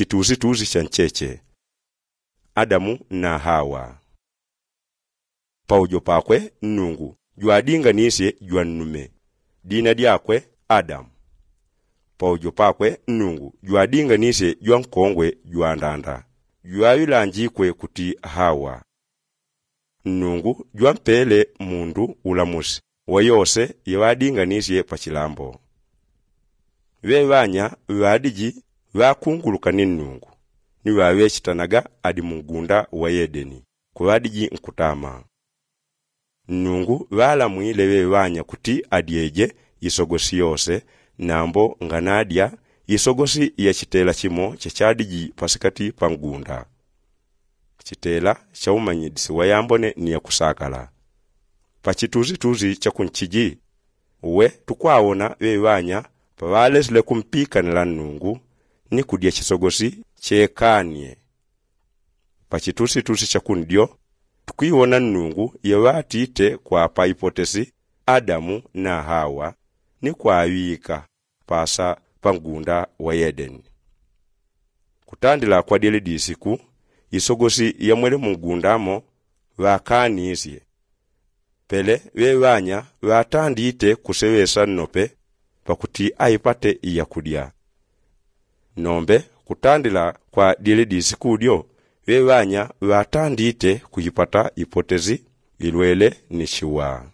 chituzi cha ncheche. Adamu na Hawa. Paujo pakwe Nnungu jwadinganisye jwannume. Dina dyakwe Adamu. Paujo pakwe Nnungu jwadinganisye jwankongwe jwandanda. Jwayilanjikwe kuti Hawa. Nnungu jwampele mundu ulamusi wa yose yawadinganisye pachilambo. Webanya wadiji wakunguluka Nnungu ni wawechitanaga adi mungunda wa Edeni kuwadiji nkutama. Nnungu walamwile webanya kuti adieje isogosi yose nambo nganadya isogosi ya chitela chimo chachadiji pasikati pangunda. Chitela cha umanyidisi wayambone ni ya kusakala. Pachituzi cha kunchiji uwe tukwawona webanya pawalesile kumpikanila Nnungu ni kudya chisogosi chekanie. Pachituzi cha kundyo tukwiwona Nnungu yewatite kwa pa hipotesi Adamu na Hawa ni kwawika pasa pangunda wa Edeni. Kutandila kwa dile disiku isogosi ya mwele mungundamo wakanisye. Pele webanya watandite kusewesa nope pakuti aipate iya kudya. Nombe kutandila kwa dile disiku dio webanya watandite kujipata hipotezi ilwele ni shiwa.